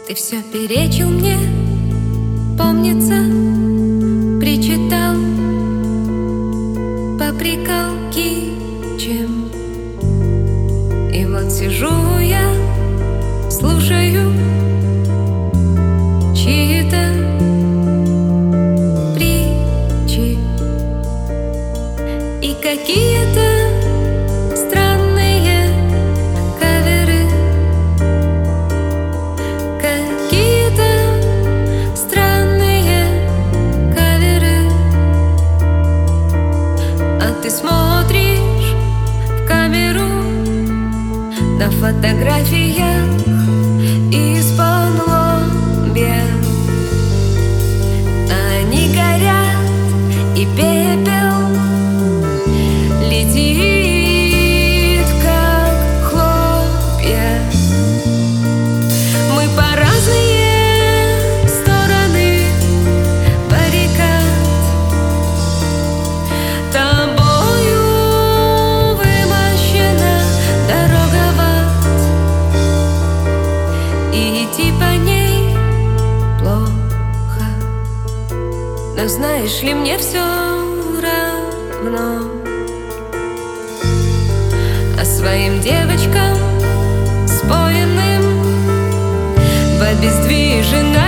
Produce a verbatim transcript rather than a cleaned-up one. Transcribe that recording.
Ты все перечил мне, помнится, причитал, попрекал кичем. И вот сижу я, слушаю чьи-то притчи и какие-то странные каверы, какие-то странные каверы. А ты смотришь в камеру на фотографиях из-под-лобья. Они горят, и пепел летит, как хлопья. Мы по разные стороны баррикад. Тобою вымощена дорога в ад, и идти по ней плохо. Но знаешь ли, мне все равно. А своим девочкам, споенным в обездвиженной